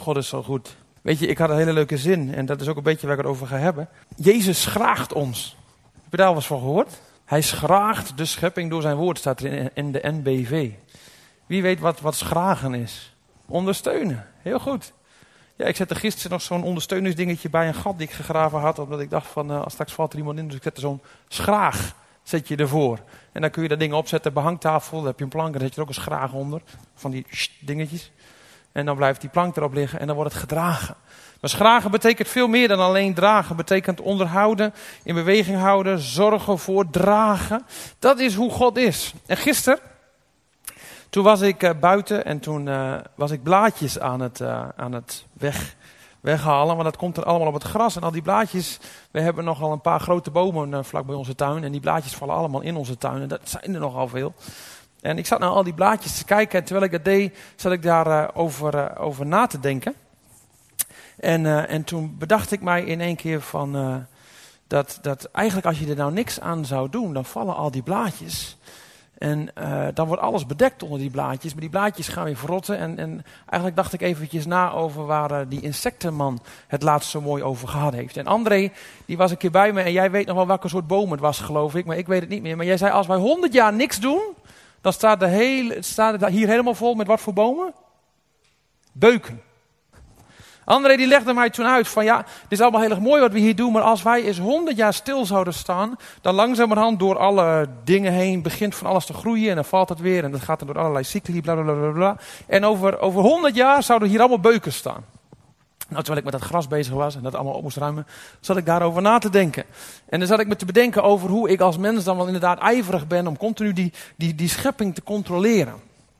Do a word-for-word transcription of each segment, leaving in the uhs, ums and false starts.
God is zo goed. Weet je, ik had een hele leuke zin en dat is ook een beetje waar ik het over ga hebben. Jezus schraagt ons. Heb je daar al eens van gehoord? Hij schraagt de schepping door zijn woord, staat er in de N B V. Wie weet wat, wat schragen is? Ondersteunen, heel goed. Ja, ik zette gisteren nog zo'n ondersteuningsdingetje bij een gat die ik gegraven had. Omdat ik dacht van, uh, als straks valt er iemand in, dus ik zette zo'n schraag, zet je ervoor. En dan kun je dat ding opzetten, behangtafel, dan heb je een plank, dan zet je er ook een schraag onder. Van die sht, dingetjes. En dan blijft die plank erop liggen en dan wordt het gedragen. Maar schragen betekent veel meer dan alleen dragen. Betekent onderhouden, in beweging houden, zorgen voor, dragen. Dat is hoe God is. En gisteren, toen was ik uh, buiten en toen uh, was ik blaadjes aan het, uh, aan het weg, weghalen. Want dat komt er allemaal op het gras. En al die blaadjes, we hebben nogal een paar grote bomen uh, vlak bij onze tuin. En die blaadjes vallen allemaal in onze tuin. En dat zijn er nogal veel. En ik zat naar al die blaadjes te kijken en terwijl ik dat deed, zat ik daar uh, over, uh, over na te denken. En, uh, en toen bedacht ik mij in één keer van, uh, dat, dat eigenlijk als je er nou niks aan zou doen, dan vallen al die blaadjes. En uh, dan wordt alles bedekt onder die blaadjes, maar die blaadjes gaan weer verrotten. En, en eigenlijk dacht ik eventjes na over waar uh, die insectenman het laatst zo mooi over gehad heeft. En André, die was een keer bij me en jij weet nog wel welke soort boom het was, geloof ik, maar ik weet het niet meer. Maar jij zei, als wij honderd jaar niks doen, dan staat, de hele, staat het hier helemaal vol met wat voor bomen? Beuken. André die legde mij toen uit van ja, het is allemaal heel erg mooi wat we hier doen, maar als wij eens honderd jaar stil zouden staan, dan langzamerhand door alle dingen heen begint van alles te groeien en dan valt het weer en dat gaat dan door allerlei cycli, bla bla bla bla. En over, over honderd jaar zouden hier allemaal beuken staan. Nou, terwijl ik met dat gras bezig was en dat allemaal op moest ruimen, zat ik daarover na te denken. En dan zat ik me te bedenken over hoe ik als mens dan wel inderdaad ijverig ben om continu die, die, die schepping te controleren.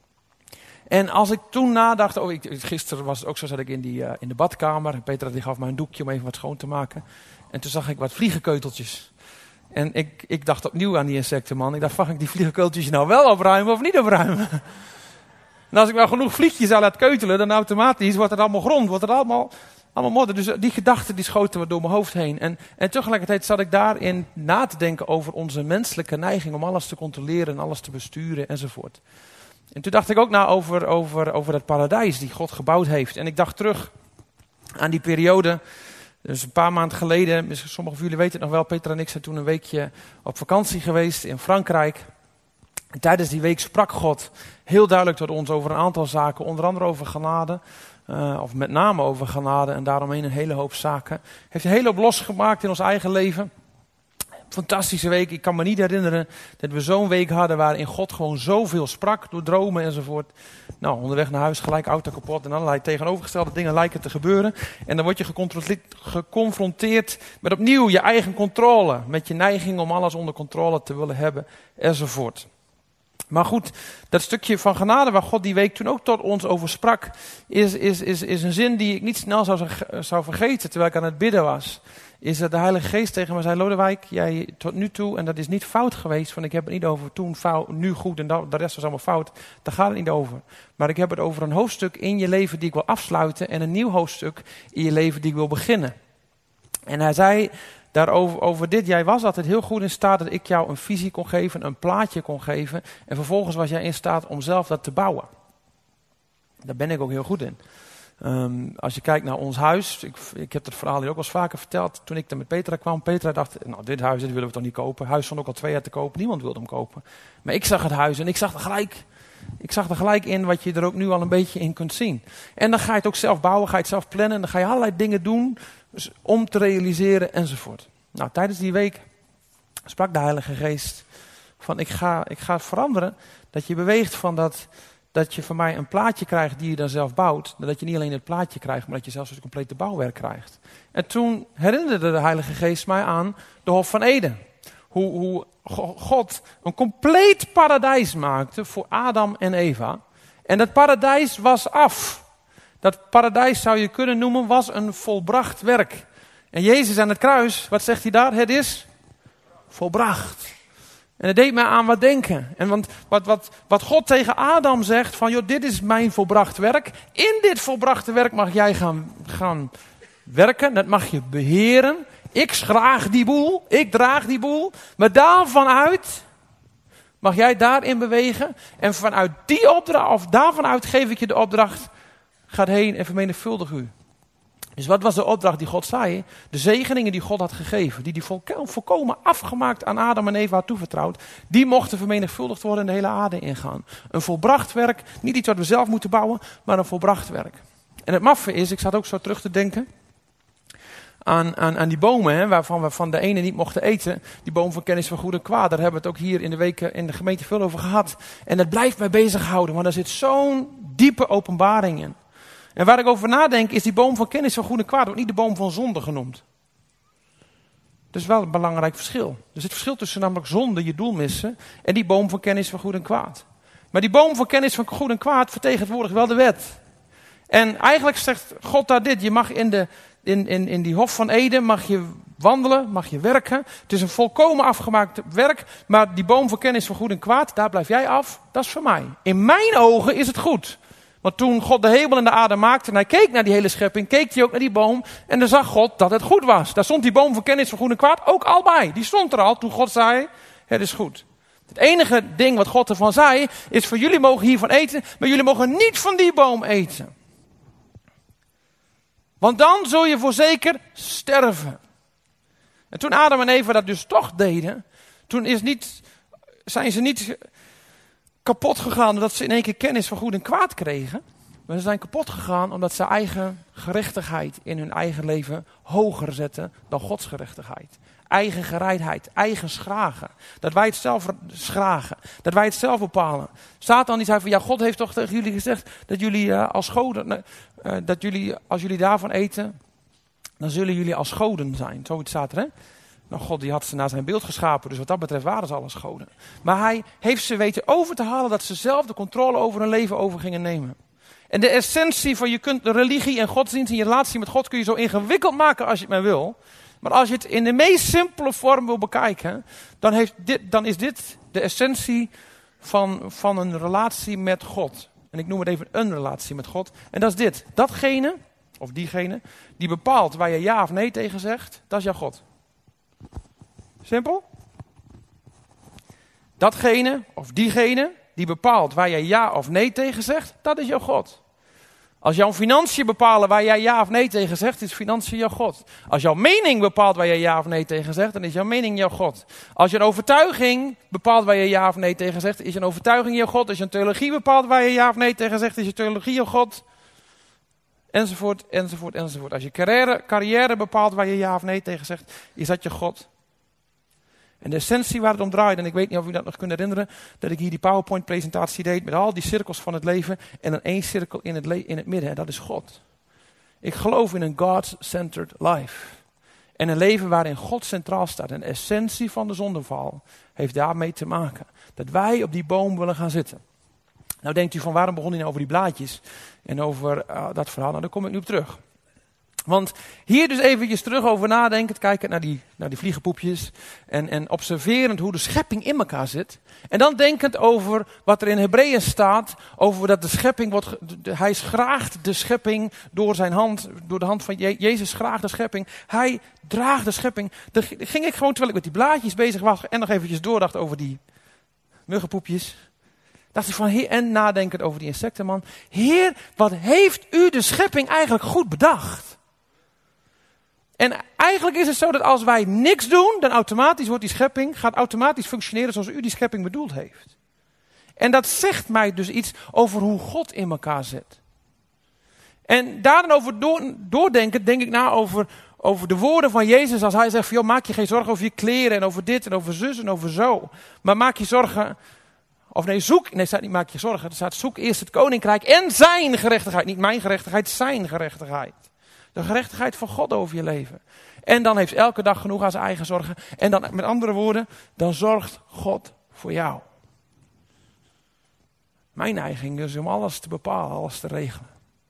En als ik toen nadacht, oh, ik, gisteren was het ook zo, zat ik in, die, uh, in de badkamer. Petra die gaf mij een doekje om even wat schoon te maken. En toen zag ik wat vliegenkeuteltjes. En ik, ik dacht opnieuw aan die insectenman. Ik dacht, mag ik die vliegenkeuteltjes nou wel opruimen of niet opruimen? En als ik nou genoeg vliegjes aan laat keutelen, dan automatisch wordt het allemaal grond, wordt het allemaal, allemaal modder. Dus die gedachten die schoten door mijn hoofd heen. En, en tegelijkertijd zat ik daarin na te denken over onze menselijke neiging om alles te controleren en alles te besturen enzovoort. En toen dacht ik ook na over, over, over het paradijs die God gebouwd heeft. En ik dacht terug aan die periode, dus een paar maanden geleden, sommigen van jullie weten het nog wel, Petra en ik zijn toen een weekje op vakantie geweest in Frankrijk. En tijdens die week sprak God heel duidelijk tot ons over een aantal zaken, onder andere over genade, uh, of met name over genade en daaromheen een hele hoop zaken. Hij heeft een hele hoop losgemaakt in ons eigen leven. Fantastische week. Ik kan me niet herinneren dat we zo'n week hadden waarin God gewoon zoveel sprak door dromen enzovoort. Nou, onderweg naar huis gelijk auto kapot en allerlei tegenovergestelde dingen lijken te gebeuren. En dan word je geconfronteerd met opnieuw je eigen controle. Met je neiging om alles onder controle te willen hebben enzovoort. Maar goed, dat stukje van genade waar God die week toen ook tot ons over sprak, is, is, is, is een zin die ik niet snel zou, zou vergeten terwijl ik aan het bidden was. Is dat de Heilige Geest tegen me zei, Lodewijk, jij tot nu toe, en dat is niet fout geweest, van ik heb het niet over toen fout, nu goed en de rest was allemaal fout. Daar gaat het niet over. Maar ik heb het over een hoofdstuk in je leven die ik wil afsluiten en een nieuw hoofdstuk in je leven die ik wil beginnen. En hij zei daarover over dit, jij was altijd heel goed in staat dat ik jou een visie kon geven, een plaatje kon geven. En vervolgens was jij in staat om zelf dat te bouwen. Daar ben ik ook heel goed in. Um, als je kijkt naar ons huis, ik, ik heb het verhaal hier ook wel eens vaker verteld. Toen ik daar met Petra kwam, Petra dacht, nou dit huis dit willen we toch niet kopen. Het huis stond ook al twee jaar te kopen, niemand wilde hem kopen. Maar ik zag het huis en ik zag er gelijk, ik zag er gelijk in wat je er ook nu al een beetje in kunt zien. En dan ga je het ook zelf bouwen, ga je het zelf plannen en dan ga je allerlei dingen doen dus om te realiseren enzovoort. Nou, tijdens die week sprak de Heilige Geest van ik ga, ik ga veranderen, dat je beweegt van dat... dat je van mij een plaatje krijgt die je dan zelf bouwt. Dat je niet alleen het plaatje krijgt, maar dat je zelfs het complete bouwwerk krijgt. En toen herinnerde de Heilige Geest mij aan de Hof van Eden. Hoe, hoe God een compleet paradijs maakte voor Adam en Eva. En dat paradijs was af. Dat paradijs zou je kunnen noemen was een volbracht werk. En Jezus aan het kruis, wat zegt hij daar? Het is volbracht. En dat deed mij aan wat denken. En want wat, wat, wat God tegen Adam zegt, van joh, dit is mijn volbracht werk. In dit volbrachte werk mag jij gaan, gaan werken. Dat mag je beheren. Ik schraag die boel. Ik draag die boel. Maar daarvan uit mag jij daarin bewegen. En vanuit die opdracht, of daarvan uit geef ik je de opdracht. gaat heen en vermenigvuldig u. Dus wat was de opdracht die God zei? De zegeningen die God had gegeven, die hij volkomen afgemaakt aan Adam en Eva had toevertrouwd, die mochten vermenigvuldigd worden en de hele aarde ingaan. Een volbracht werk, niet iets wat we zelf moeten bouwen, maar een volbracht werk. En het maffe is, ik zat ook zo terug te denken aan, aan, aan die bomen, hè, waarvan we van de ene niet mochten eten. Die boom van kennis van goed en kwaad, daar hebben we het ook hier in de weken in de gemeente veel over gehad. En dat blijft mij bezighouden, want daar zit zo'n diepe openbaring in. En waar ik over nadenk is die boom van kennis van goed en kwaad, wordt niet de boom van zonde genoemd. Dat is wel een belangrijk verschil. Er zit verschil tussen namelijk zonde, je doel missen, en die boom van kennis van goed en kwaad. Maar die boom van kennis van goed en kwaad vertegenwoordigt wel de wet. En eigenlijk zegt God daar dit, je mag in, de, in, in, in die hof van Eden, mag je wandelen, mag je werken. Het is een volkomen afgemaakt werk, maar die boom van kennis van goed en kwaad, daar blijf jij af, dat is voor mij. In mijn ogen is het goed. Want toen God de hemel en de aarde maakte en hij keek naar die hele schepping, keek hij ook naar die boom en dan zag God dat het goed was. Daar stond die boom van kennis van goed en kwaad ook al bij. Die stond er al toen God zei, het is goed. Het enige ding wat God ervan zei, is voor jullie mogen hiervan eten, maar jullie mogen niet van die boom eten. Want dan zul je voorzeker sterven. En toen Adam en Eva dat dus toch deden, toen is niet, zijn ze niet kapot gegaan omdat ze in één keer kennis van goed en kwaad kregen. Maar ze zijn kapot gegaan omdat ze eigen gerechtigheid in hun eigen leven hoger zetten dan Gods gerechtigheid. Eigen gereidheid, eigen schragen. Dat wij het zelf schragen. Dat wij het zelf bepalen. Satan die zei van ja, God heeft toch tegen jullie gezegd dat jullie uh, als goden, uh, dat jullie als jullie daarvan eten, dan zullen jullie als goden zijn. Zoiets staat er, hè? Nou, God die had ze naar zijn beeld geschapen, dus wat dat betreft waren ze al als goden. Maar hij heeft ze weten over te halen dat ze zelf de controle over hun leven over gingen nemen. En de essentie van je kunt de religie en godsdienst en je relatie met God kun je zo ingewikkeld maken als je het maar wil. Maar als je het in de meest simpele vorm wil bekijken, dan, heeft dit, dan is dit de essentie van, van een relatie met God. En ik noem het even een relatie met God. En dat is dit. Datgene, of diegene, die bepaalt waar je ja of nee tegen zegt, dat is jouw God. Simpel? Datgene, of diegene, die bepaalt waar jij ja of nee tegen zegt, dat is jouw God. Als jouw financiën bepalen waar jij ja of nee tegen zegt, is financiën jouw God. Als jouw mening bepaalt waar jij ja of nee tegen zegt, dan is jouw mening jouw God. Als je een overtuiging bepaalt waar je ja of nee tegen zegt, is een overtuiging jouw God. Als je een theologie bepaalt waar je ja of nee tegen zegt, is je theologie jouw God. Enzovoort, enzovoort, enzovoort. Als je carrière, carrière bepaalt waar je ja of nee tegen zegt, is dat je God. En de essentie waar het om draait, en ik weet niet of u dat nog kunt herinneren, dat ik hier die PowerPoint-presentatie deed met al die cirkels van het leven en dan één cirkel in het, le- in het midden, en dat is God. Ik geloof in een God-centered life. En een leven waarin God centraal staat. En de essentie van de zondeval heeft daarmee te maken. Dat wij op die boom willen gaan zitten. Nou denkt u van waarom begon hij nou over die blaadjes en over uh, dat verhaal? Nou, daar kom ik nu op terug. Want hier dus eventjes terug over nadenken, kijken naar die, naar die vliegenpoepjes en, en observerend hoe de schepping in elkaar zit. En dan denkend over wat er in Hebreeën staat, over dat de schepping wordt, de, hij schraagt de schepping door zijn hand, door de hand van Je, Jezus schraagt de schepping. Hij draagt de schepping. Dan ging ik gewoon, terwijl ik met die blaadjes bezig was en nog eventjes doordacht over die muggenpoepjes. Dacht ik van, heer, en nadenkend over die insectenman. Heer, wat heeft u de schepping eigenlijk goed bedacht? En eigenlijk is het zo dat als wij niks doen, dan automatisch wordt die schepping, gaat automatisch functioneren zoals u die schepping bedoeld heeft. En dat zegt mij dus iets over hoe God in elkaar zit. En daar dan over door, doordenken, denk ik na over, over de woorden van Jezus. Als hij zegt van, joh, maak je geen zorgen over je kleren en over dit en over zus en over zo. Maar maak je zorgen, of nee, zoek, nee, staat niet maak je zorgen. Er staat zoek eerst het koninkrijk en zijn gerechtigheid. Niet mijn gerechtigheid, zijn gerechtigheid. De gerechtigheid van God over je leven. En dan heeft elke dag genoeg aan zijn eigen zorgen. En dan, met andere woorden, dan zorgt God voor jou. Mijn neiging is om alles te bepalen, alles te regelen.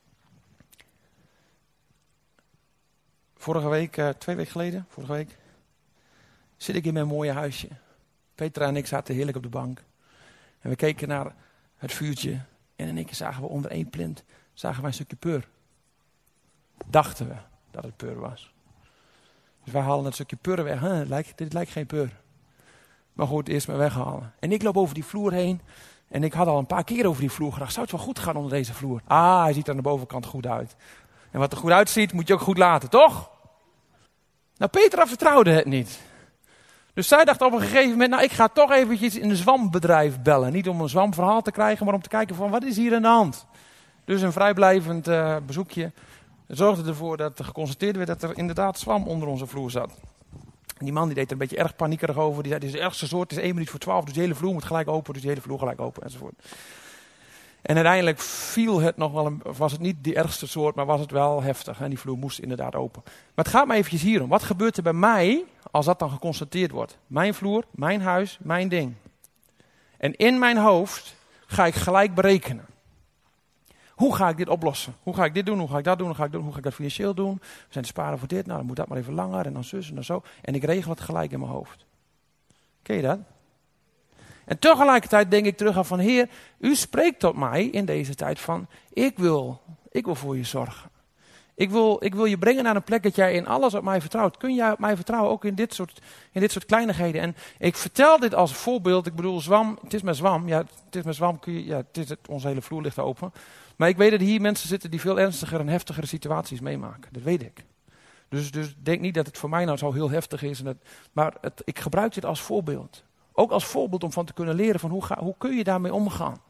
Vorige week, uh, twee weken geleden, vorige week, zit ik in mijn mooie huisje. Petra en ik zaten heerlijk op de bank. En we keken naar het vuurtje. En in één keer zagen we onder één plint, zagen wij een stukje peur. Dachten we dat het peur was. Dus wij halen dat stukje peur weg. Huh, lijkt, dit lijkt geen peur. Maar goed, eerst maar weghalen. En ik loop over die vloer heen. En ik had al een paar keer over die vloer gedacht, zou het wel goed gaan onder deze vloer? Ah, hij ziet er aan de bovenkant goed uit. En wat er goed uitziet, moet je ook goed laten, toch? Nou, Petra vertrouwde het niet. Dus zij dacht op een gegeven moment, nou ik ga toch eventjes in een zwambedrijf bellen. Niet om een zwamverhaal te krijgen, maar om te kijken van wat is hier aan de hand. Dus een vrijblijvend uh, bezoekje zorgde ervoor dat er geconstateerd werd dat er inderdaad zwam onder onze vloer zat. En die man die deed er een beetje erg paniekerig over. Die zei, dit is de ergste soort, het is één minuut voor twaalf, dus de hele vloer moet gelijk open, dus de hele vloer gelijk open enzovoort. En uiteindelijk viel het nog wel, een, was het niet die ergste soort, maar was het wel heftig. En die vloer moest inderdaad open. Maar het gaat me eventjes hier om. Wat gebeurt er bij mij als dat dan geconstateerd wordt? Mijn vloer, mijn huis, mijn ding. En in mijn hoofd ga ik gelijk berekenen. Hoe ga ik dit oplossen? Hoe ga ik dit doen? Hoe ga ik dat doen? Hoe ga ik, doen? Hoe ga ik dat financieel doen? We zijn te sparen voor dit. Nou, dan moet dat maar even langer. En dan zus en dan zo. En ik regel het gelijk in mijn hoofd. Ken je dat? En tegelijkertijd denk ik terug aan van Heer, u spreekt tot mij in deze tijd van, ik wil, ik wil voor je zorgen. Ik wil, ik wil je brengen naar een plek dat jij in alles op mij vertrouwt. Kun jij op mij vertrouwen, ook in dit soort, in dit soort kleinigheden. En ik vertel dit als voorbeeld, ik bedoel zwam, het is maar zwam. Ja, het is maar zwam, kun je, ja, het is het, onze hele vloer ligt open. Maar ik weet dat hier mensen zitten die veel ernstiger en heftigere situaties meemaken. Dat weet ik. Dus, dus denk niet dat het voor mij nou zo heel heftig is. En dat, maar het, ik gebruik dit als voorbeeld. Ook als voorbeeld om van te kunnen leren van hoe, ga, hoe kun je daarmee omgaan.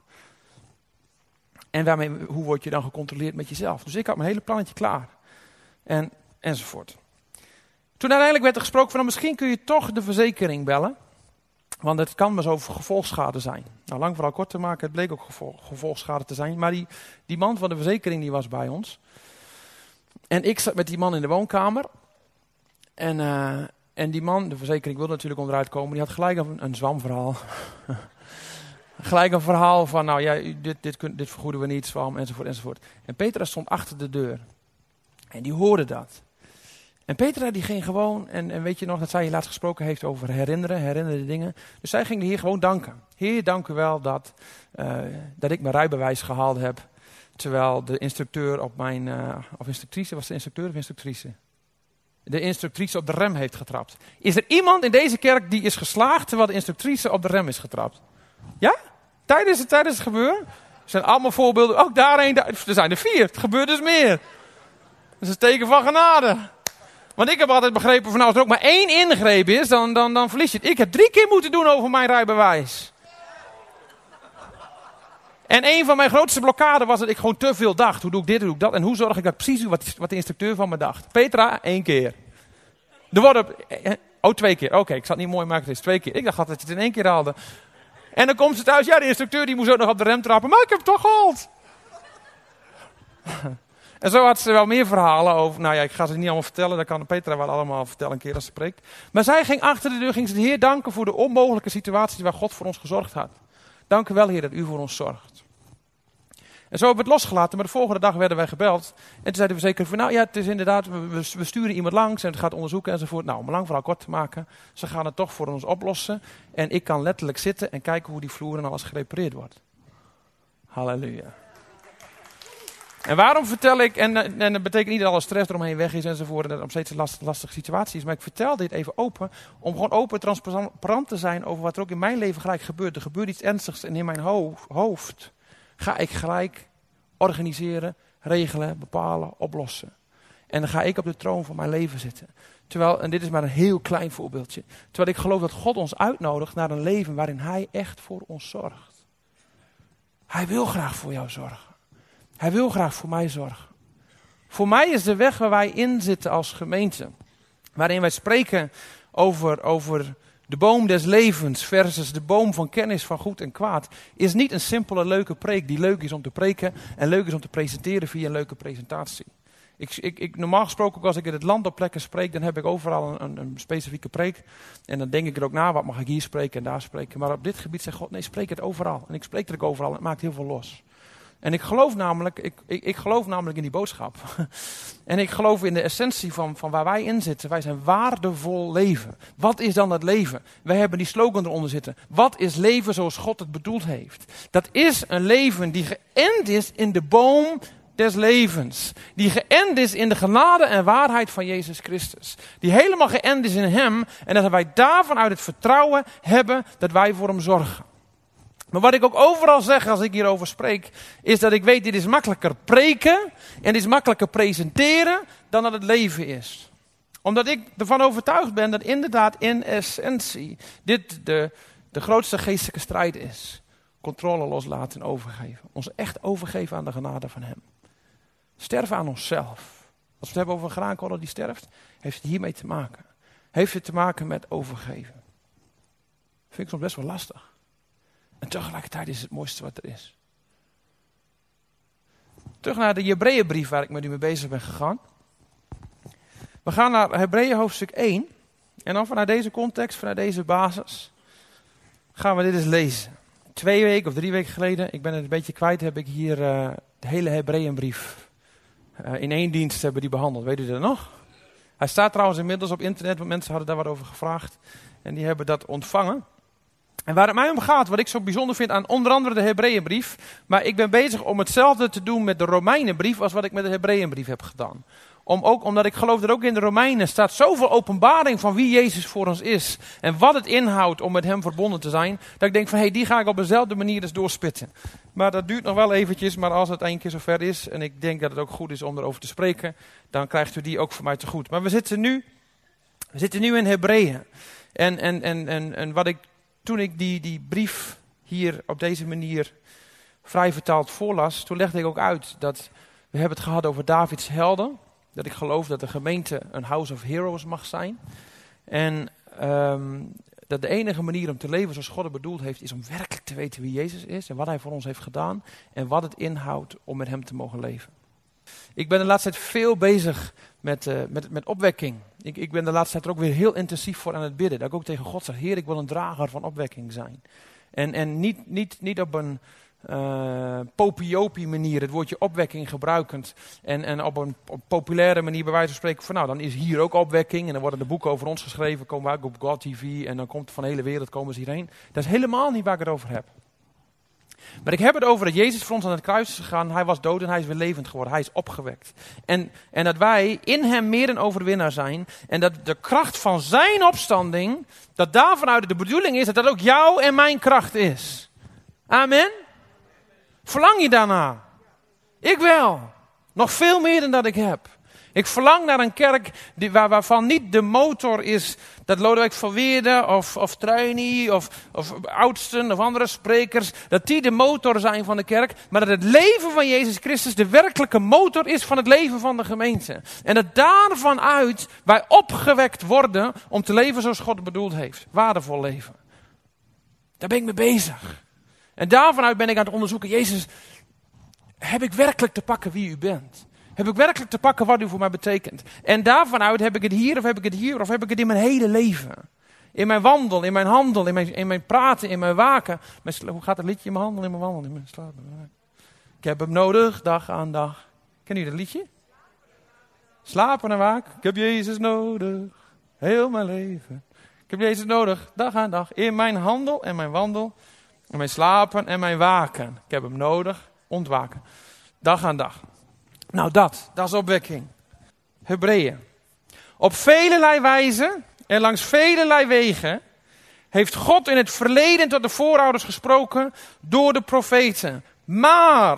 En daarmee, hoe word je dan gecontroleerd met jezelf. Dus ik had mijn hele plannetje klaar. En, enzovoort. Toen uiteindelijk werd er gesproken van, nou, misschien kun je toch de verzekering bellen. Want het kan maar zo gevolgschade zijn. Nou, lang verhaal kort te maken, het bleek ook gevolg, gevolgschade te zijn. Maar die, die man van de verzekering die was bij ons. En ik zat met die man in de woonkamer. En, uh, en die man, de verzekering wilde natuurlijk onderuit komen. Die had gelijk een, een zwamverhaal. Gelijk een verhaal van, nou ja, dit, dit, dit vergoeden we niet, zwam, enzovoort, enzovoort. En Petra stond achter de deur. En die hoorde dat. En Petra die ging gewoon, en, en weet je nog dat zij je laatst gesproken heeft over herinneren, herinneren dingen. Dus zij ging de Heer gewoon danken. Heer, dank u wel dat, uh, dat ik mijn rijbewijs gehaald heb. Terwijl de instructeur op mijn, uh, of instructrice, was de instructeur of instructrice? De instructrice op de rem heeft getrapt. Is er iemand in deze kerk die is geslaagd terwijl de instructrice op de rem is getrapt? Ja? Tijdens het, tijdens het gebeuren? Er zijn allemaal voorbeelden. Ook daarheen, daar, er zijn er vier. Het gebeurt dus meer. Dat is een teken van genade. Want ik heb altijd begrepen van nou, als er ook maar één ingreep is, dan, dan, dan verlies je het. Ik heb drie keer moeten doen over mijn rijbewijs. En een van mijn grootste blokkaden was dat ik gewoon te veel dacht. Hoe doe ik dit, hoe doe ik dat? En hoe zorg ik dat precies wat, wat de instructeur van me dacht? Petra, één keer. Er worden, oh, twee keer. Oké, okay, ik zal het niet mooi maken, het is twee keer. Ik dacht dat je het in één keer haalde. En dan komt ze thuis, ja, de instructeur die moest ook nog op de rem trappen. Maar ik heb het toch gehaald. En zo had ze wel meer verhalen over. Nou ja, ik ga ze niet allemaal vertellen. Dat kan Petra wel allemaal vertellen een keer als ze preekt. Maar zij ging achter de deur, ging ze de Heer danken voor de onmogelijke situaties waar God voor ons gezorgd had. Dank u wel, Heer, dat u voor ons zorgt. En zo hebben we het losgelaten, maar de volgende dag werden wij gebeld. En toen zeiden we zeker van, nou ja, het is inderdaad, we, we sturen iemand langs en het gaat onderzoeken enzovoort. Nou, om een lang verhaal kort te maken, ze gaan het toch voor ons oplossen. En ik kan letterlijk zitten en kijken hoe die vloer en alles gerepareerd wordt. Halleluja. En waarom vertel ik, en, en dat betekent niet dat alle stress eromheen weg is enzovoort, en dat het nog steeds een last, lastige situatie is, maar ik vertel dit even open, om gewoon open transparant te zijn over wat er ook in mijn leven gelijk gebeurt. Er gebeurt iets ernstigs en in mijn hoofd, hoofd ga ik gelijk organiseren, regelen, bepalen, oplossen. En dan ga ik op de troon van mijn leven zitten. Terwijl, en dit is maar een heel klein voorbeeldje, terwijl ik geloof dat God ons uitnodigt naar een leven waarin Hij echt voor ons zorgt. Hij wil graag voor jou zorgen. Hij wil graag voor mij zorgen. Voor mij is de weg waar wij in zitten als gemeente, waarin wij spreken over, over de boom des levens versus de boom van kennis van goed en kwaad, is niet een simpele leuke preek die leuk is om te preken en leuk is om te presenteren via een leuke presentatie. Ik, ik, ik, normaal gesproken ook als ik in het land op plekken spreek, dan heb ik overal een, een, een specifieke preek. En dan denk ik er ook na, wat mag ik hier spreken en daar spreken. Maar op dit gebied zegt God, nee, spreek het overal. En ik spreek er ook overal en het maakt heel veel los. En ik geloof namelijk, ik, ik, ik geloof namelijk in die boodschap. En ik geloof in de essentie van, van waar wij in zitten. Wij zijn waardevol leven. Wat is dan het leven? Wij hebben die slogan eronder zitten. Wat is leven zoals God het bedoeld heeft? Dat is een leven die geënt is in de boom des levens. Die geënt is in de genade en waarheid van Jezus Christus. Die helemaal geënt is in Hem. En dat wij daarvan uit het vertrouwen hebben dat wij voor Hem zorgen. Maar wat ik ook overal zeg als ik hierover spreek, is dat ik weet, dit is makkelijker preken en dit is makkelijker presenteren dan dat het leven is. Omdat ik ervan overtuigd ben dat inderdaad in essentie dit de, de grootste geestelijke strijd is. Controle loslaten en overgeven. Ons echt overgeven aan de genade van hem. Sterven aan onszelf. Als we het hebben over een graankorrel die sterft, heeft het hiermee te maken. Heeft het te maken met overgeven. Vind ik soms best wel lastig. En tegelijkertijd is het het mooiste wat er is. Terug naar de Hebreeënbrief waar ik met u mee bezig ben gegaan. We gaan naar Hebreeën hoofdstuk één. En dan vanuit deze context, vanuit deze basis, gaan we dit eens lezen. Twee weken of drie weken geleden, ik ben het een beetje kwijt, heb ik hier uh, de hele Hebreeënbrief uh, in één dienst hebben die behandeld. Weet u dat nog? Hij staat trouwens inmiddels op internet, want mensen hadden daar wat over gevraagd. En die hebben dat ontvangen. En waar het mij om gaat, wat ik zo bijzonder vind aan onder andere de Hebreeënbrief, maar ik ben bezig om hetzelfde te doen met de Romeinenbrief als wat ik met de Hebreeënbrief heb gedaan. Om ook, omdat ik geloof dat ook in de Romeinen staat zoveel openbaring van wie Jezus voor ons is. En wat het inhoudt om met hem verbonden te zijn. Dat ik denk van, hé, hey, die ga ik op dezelfde manier eens doorspitten. Maar dat duurt nog wel eventjes, maar als het één keer zover is, en ik denk dat het ook goed is om erover te spreken, dan krijgt u die ook van mij te goed. Maar we zitten nu, we zitten nu in Hebreeën. En, en, en, en, en wat ik, toen ik die, die brief hier op deze manier vrij vertaald voorlas, toen legde ik ook uit dat we hebben het gehad over Davids helden. Dat ik geloof dat de gemeente een house of heroes mag zijn. En um, dat de enige manier om te leven zoals God het bedoeld heeft, is om werkelijk te weten wie Jezus is en wat hij voor ons heeft gedaan. En wat het inhoudt om met hem te mogen leven. Ik ben de laatste tijd veel bezig met, uh, met, met opwekking. Ik, ik ben de laatste tijd er ook weer heel intensief voor aan het bidden. Dat ik ook tegen God zeg, Heer, ik wil een drager van opwekking zijn. En, en niet, niet, niet op een Uh, popiopie manier, het woordje opwekking gebruikend. En, en op een op populaire manier bij wijze van spreken van nou, dan is hier ook opwekking. En dan worden de boeken over ons geschreven, komen we ook op God T V. En dan komt van de hele wereld komen ze hierheen. Dat is helemaal niet waar ik het over heb. Maar ik heb het over dat Jezus voor ons aan het kruis is gegaan. Hij was dood en hij is weer levend geworden. Hij is opgewekt. En, en dat wij in hem meer een overwinnaar zijn. En dat de kracht van zijn opstanding, dat daarvan uit de bedoeling is dat dat ook jouw en mijn kracht is. Amen. Verlang je daarna? Ik wel. Nog veel meer dan dat ik heb. Ik verlang naar een kerk die, waar, waarvan niet de motor is dat Lodewijk van Weerde of, of Truini of, of Oudsten of andere sprekers, dat die de motor zijn van de kerk, maar dat het leven van Jezus Christus de werkelijke motor is van het leven van de gemeente. En dat daarvan uit wij opgewekt worden om te leven zoals God het bedoeld heeft. Waardevol leven. Daar ben ik mee bezig. En daarvan uit ben ik aan het onderzoeken, Jezus, heb ik werkelijk te pakken wie u bent? Heb ik werkelijk te pakken wat u voor mij betekent? En daarvan uit heb ik het hier of heb ik het hier of heb ik het in mijn hele leven? In mijn wandel, in mijn handel, in mijn, in mijn praten, in mijn waken. Mijn sla- Hoe gaat het liedje? In mijn handel, in mijn wandel, in mijn slapen. Ik heb hem nodig, dag aan dag. Ken u dat liedje? Slapen en waken. Ik heb Jezus nodig, heel mijn leven. Ik heb Jezus nodig, dag aan dag. In mijn handel en mijn wandel. En mijn slapen en mijn waken. Ik heb hem nodig, ontwaken. Dag aan dag. Nou dat, dat is opwekking. Hebreeën. Op velelei wijze en langs velelei wegen heeft God in het verleden tot de voorouders gesproken door de profeten. Maar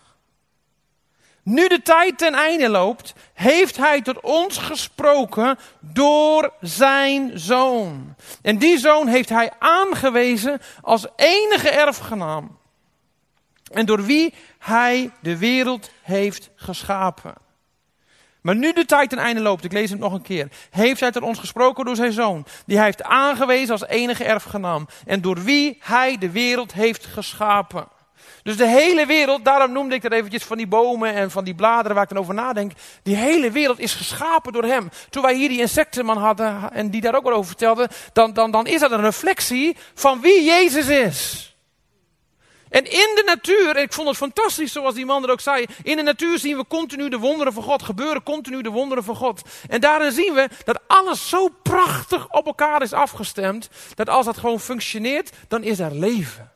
nu de tijd ten einde loopt, heeft hij tot ons gesproken door zijn zoon. En die zoon heeft hij aangewezen als enige erfgenaam. En door wie hij de wereld heeft geschapen. Maar nu de tijd ten einde loopt, ik lees het nog een keer, heeft hij tot ons gesproken door zijn zoon. Die hij heeft aangewezen als enige erfgenaam. En door wie hij de wereld heeft geschapen. Dus de hele wereld, daarom noemde ik het eventjes van die bomen en van die bladeren waar ik dan over nadenk. Die hele wereld is geschapen door hem. Toen wij hier die insectenman hadden en die daar ook al over vertelde, dan, dan, dan is dat een reflectie van wie Jezus is. En in de natuur, en ik vond het fantastisch zoals die man er ook zei, in de natuur zien we continu de wonderen van God, gebeuren continu de wonderen van God. En daarin zien we dat alles zo prachtig op elkaar is afgestemd, dat als dat gewoon functioneert, dan is er leven.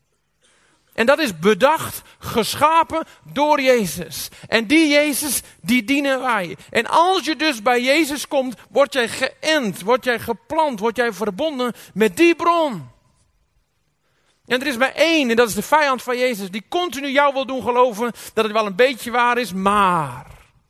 En dat is bedacht, geschapen door Jezus. En die Jezus, die dienen wij. En als je dus bij Jezus komt, word jij geënt, word jij geplant, word jij verbonden met die bron. En er is maar één, en dat is de vijand van Jezus, die continu jou wil doen geloven dat het wel een beetje waar is, maar.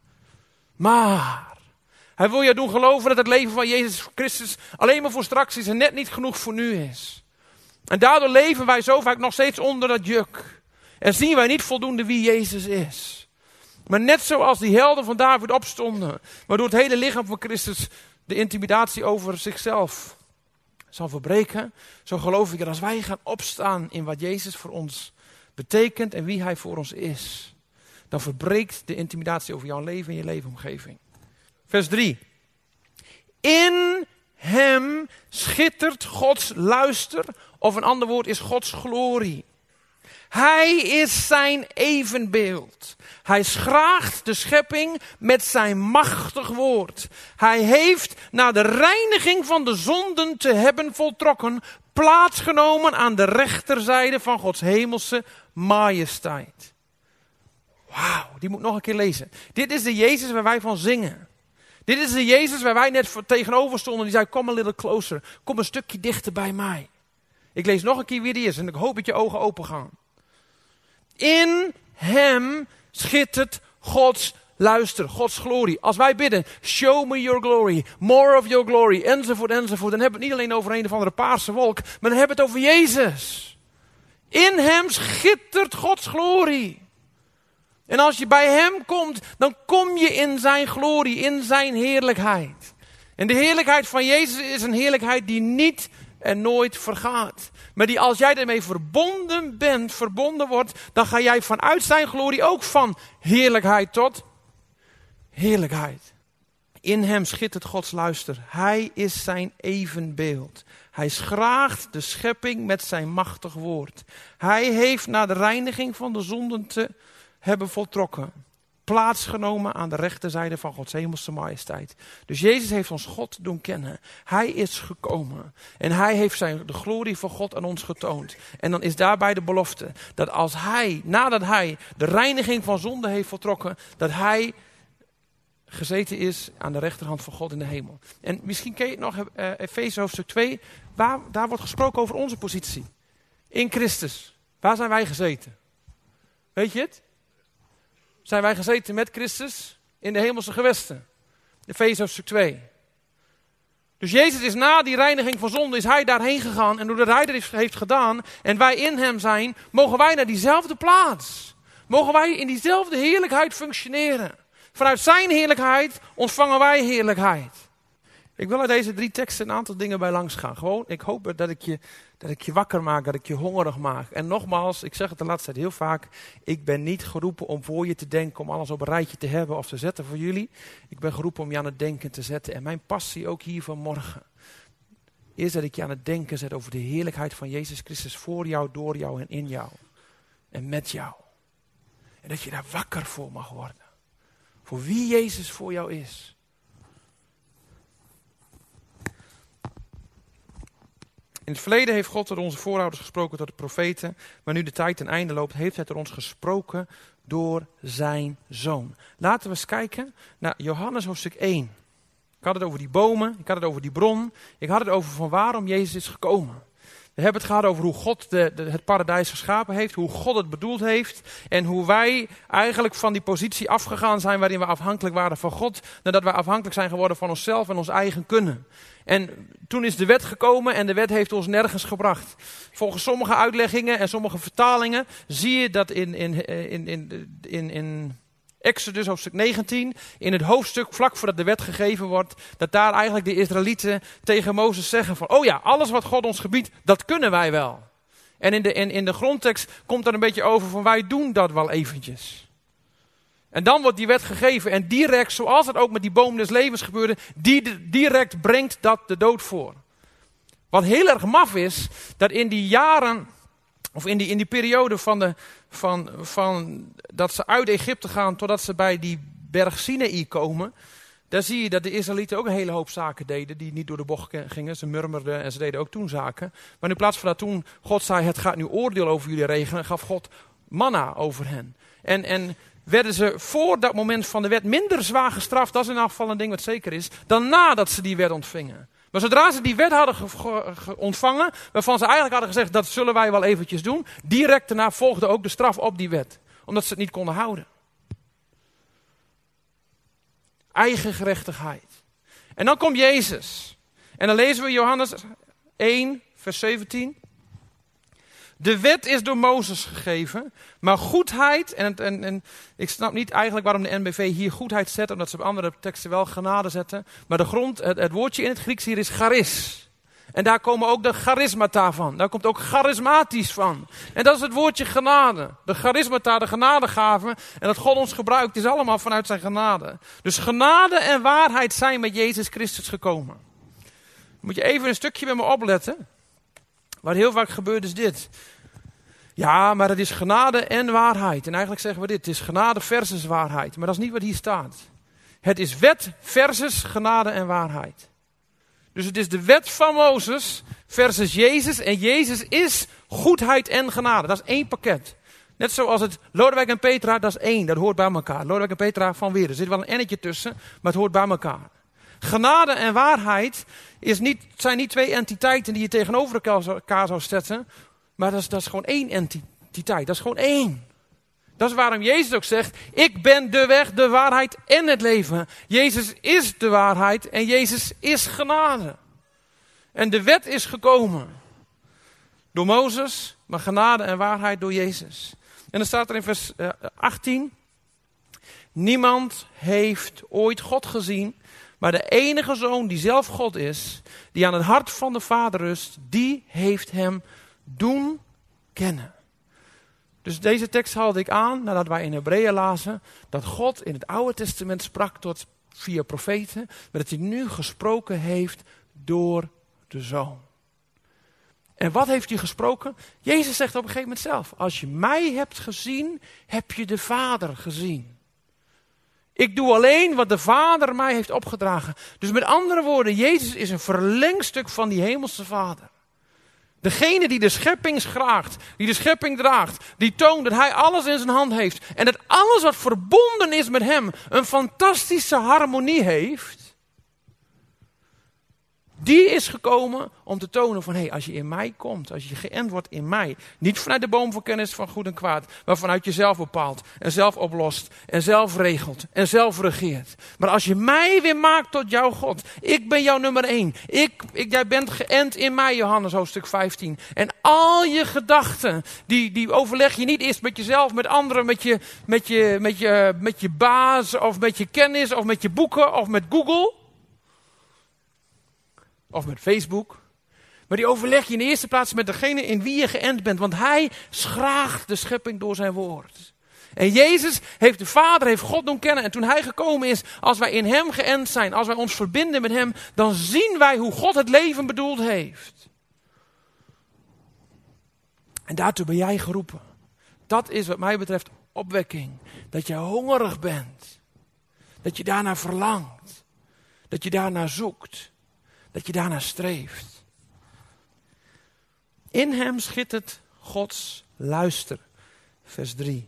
Maar. Hij wil jou doen geloven dat het leven van Jezus Christus alleen maar voor straks is en net niet genoeg voor nu is. En daardoor leven wij zo vaak nog steeds onder dat juk. En zien wij niet voldoende wie Jezus is. Maar net zoals die helden van David opstonden, waardoor het hele lichaam van Christus de intimidatie over zichzelf zal verbreken, zo geloof ik dat als wij gaan opstaan in wat Jezus voor ons betekent en wie hij voor ons is, dan verbreekt de intimidatie over jouw leven en je leefomgeving. Vers drie. In hem schittert Gods luister, of een ander woord is Gods glorie. Hij is zijn evenbeeld. Hij schraagt de schepping met zijn machtig woord. Hij heeft, na de reiniging van de zonden te hebben voltrokken, plaatsgenomen aan de rechterzijde van Gods hemelse majesteit. Wauw, die moet ik nog een keer lezen. Dit is de Jezus waar wij van zingen. Dit is de Jezus waar wij net tegenover stonden. Die zei, kom a little closer. Kom een stukje dichter bij mij. Ik lees nog een keer wie die is en ik hoop dat je ogen open gaan. In hem schittert Gods luister, Gods glorie. Als wij bidden, show me your glory, more of your glory, enzovoort, enzovoort. Dan hebben we het niet alleen over een of andere paarse wolk, maar dan hebben we het over Jezus. In hem schittert Gods glorie. En als je bij hem komt, dan kom je in zijn glorie, in zijn heerlijkheid. En de heerlijkheid van Jezus is een heerlijkheid die niet en nooit vergaat. Maar die als jij ermee verbonden bent, verbonden wordt, dan ga jij vanuit zijn glorie ook van heerlijkheid tot heerlijkheid. In hem schittert Gods luister. Hij is zijn evenbeeld. Hij schraagt de schepping met zijn machtig woord. Hij heeft na de reiniging van de zonden te hebben voltrokken, plaatsgenomen aan de rechterzijde van Gods hemelse majesteit. Dus Jezus heeft ons God doen kennen. Hij is gekomen. En hij heeft zijn, de glorie van God aan ons getoond. En dan is daarbij de belofte dat als hij, nadat hij de reiniging van zonde heeft voltrokken, dat hij gezeten is aan de rechterhand van God in de hemel. En misschien ken je het nog, uh, Efeze hoofdstuk twee, waar, daar wordt gesproken over onze positie. In Christus. Waar zijn wij gezeten? Weet je het? Zijn wij gezeten met Christus in de hemelse gewesten. Efeze hoofdstuk twee. Dus Jezus is na die reiniging van zonde, is hij daarheen gegaan. En doordat hij dat heeft gedaan en wij in hem zijn, mogen wij naar diezelfde plaats. Mogen wij in diezelfde heerlijkheid functioneren. Vanuit zijn heerlijkheid ontvangen wij heerlijkheid. Ik wil uit deze drie teksten een aantal dingen bij langs gaan. Gewoon, ik hoop dat ik, je, dat ik je wakker maak, dat ik je hongerig maak. En nogmaals, ik zeg het de laatste tijd heel vaak, ik ben niet geroepen om voor je te denken, om alles op een rijtje te hebben of te zetten voor jullie. Ik ben geroepen om je aan het denken te zetten. En mijn passie ook hier vanmorgen is dat ik je aan het denken zet over de heerlijkheid van Jezus Christus voor jou, door jou en in jou. En met jou. En dat je daar wakker voor mag worden. Voor wie Jezus voor jou is. In het verleden heeft God door onze voorouders gesproken, door de profeten. Maar nu de tijd ten einde loopt, heeft hij door ons gesproken door zijn Zoon. Laten we eens kijken naar Johannes hoofdstuk één. Ik had het over die bomen, ik had het over die bron. Ik had het over van waarom Jezus is gekomen. We hebben het gehad over hoe God de, de, het paradijs geschapen heeft, hoe God het bedoeld heeft. En hoe wij eigenlijk van die positie afgegaan zijn waarin we afhankelijk waren van God. Nadat we afhankelijk zijn geworden van onszelf en ons eigen kunnen. En toen is de wet gekomen en de wet heeft ons nergens gebracht. Volgens sommige uitleggingen en sommige vertalingen zie je dat in, in, in, in, in, in Exodus hoofdstuk negentien, in het hoofdstuk vlak voordat de wet gegeven wordt, dat daar eigenlijk de Israëlieten tegen Mozes zeggen van, oh ja, alles wat God ons gebiedt, dat kunnen wij wel. En in de, in, in de grondtekst komt er een beetje over van, wij doen dat wel eventjes. En dan wordt die wet gegeven en direct, zoals het ook met die boom des levens gebeurde, die, direct brengt dat de dood voor. Wat heel erg maf is, dat in die jaren, of in die, in die periode van, de, van, van dat ze uit Egypte gaan totdat ze bij die berg Sinaï komen, daar zie je dat de Israëlieten ook een hele hoop zaken deden die niet door de bocht gingen. Ze murmerden en ze deden ook toen zaken. Maar in plaats van dat toen God zei, het gaat nu oordeel over jullie regenen, gaf God manna over hen. En, en werden ze voor dat moment van de wet minder zwaar gestraft, dat is in elk geval een ding wat zeker is, dan nadat ze die wet ontvingen. Maar zodra ze die wet hadden ge- ge- ge- ontvangen, waarvan ze eigenlijk hadden gezegd, dat zullen wij wel eventjes doen, direct daarna volgde ook de straf op die wet. Omdat ze het niet konden houden. Eigen gerechtigheid. En dan komt Jezus. En dan lezen we Johannes één, vers zeventien. De wet is door Mozes gegeven, maar goedheid, en, en, en ik snap niet eigenlijk waarom de N B V hier goedheid zet, omdat ze op andere teksten wel genade zetten. Maar de grond, het, het woordje in het Grieks hier is charis. En daar komen ook de charismata van. Daar komt ook charismatisch van. En dat is het woordje genade. De charismata, de genadegaven. En dat God ons gebruikt is allemaal vanuit zijn genade. Dus genade en waarheid zijn met Jezus Christus gekomen. Moet je even een stukje met me opletten. Wat heel vaak gebeurt is dit. Ja, maar het is genade en waarheid. En eigenlijk zeggen we dit. Het is genade versus waarheid. Maar dat is niet wat hier staat. Het is wet versus genade en waarheid. Dus het is de wet van Mozes versus Jezus. En Jezus is goedheid en genade. Dat is één pakket. Net zoals het Lodewijk en Petra, dat is één. Dat hoort bij elkaar. Lodewijk en Petra van weer. Er zit wel een ennetje tussen, maar het hoort bij elkaar. Genade en waarheid is niet, zijn niet twee entiteiten die je tegenover elkaar zou zetten. Maar dat is, dat is gewoon één entiteit. Dat is gewoon één. Dat is waarom Jezus ook zegt, ik ben de weg, de waarheid en het leven. Jezus is de waarheid en Jezus is genade. En de wet is gekomen door Mozes, maar genade en waarheid door Jezus. En dan staat er in vers achttien, niemand heeft ooit God gezien, maar de enige Zoon die zelf God is, die aan het hart van de Vader rust, die heeft hem doen kennen. Dus deze tekst haalde ik aan, nadat wij in Hebreeën lazen, dat God in het Oude Testament sprak tot via profeten, maar dat hij nu gesproken heeft door de Zoon. En wat heeft hij gesproken? Jezus zegt op een gegeven moment zelf, als je mij hebt gezien, heb je de Vader gezien. Ik doe alleen wat de Vader mij heeft opgedragen. Dus met andere woorden, Jezus is een verlengstuk van die hemelse Vader. Degene die de schepping schraagt, die de schepping draagt, die toont dat hij alles in zijn hand heeft. En dat alles wat verbonden is met hem een fantastische harmonie heeft. Die is gekomen om te tonen van, hé, hey, als je in mij komt, als je geënt wordt in mij. Niet vanuit de boom van kennis van goed en kwaad, maar vanuit jezelf bepaalt. En zelf oplost, en zelf regelt, en zelf regeert. Maar als je mij weer maakt tot jouw God. Ik ben jouw nummer één. Ik, ik, jij bent geënt in mij, Johannes hoofdstuk vijftien. En al je gedachten, die, die overleg je niet eerst met jezelf, met anderen, met je, met, je, met, je, met je baas, of met je kennis, of met je boeken, of met Google. Of met Facebook. Maar die overleg je in de eerste plaats met degene in wie je geënt bent. Want hij schraagt de schepping door zijn woord. En Jezus heeft de Vader, heeft God doen kennen. En toen hij gekomen is, als wij in hem geënt zijn, als wij ons verbinden met hem, dan zien wij hoe God het leven bedoeld heeft. En daartoe ben jij geroepen. Dat is wat mij betreft opwekking. Dat je hongerig bent. Dat je daarnaar verlangt. Dat je daarnaar zoekt. Dat je daarnaar streeft. In hem schittert Gods luister. Vers drie.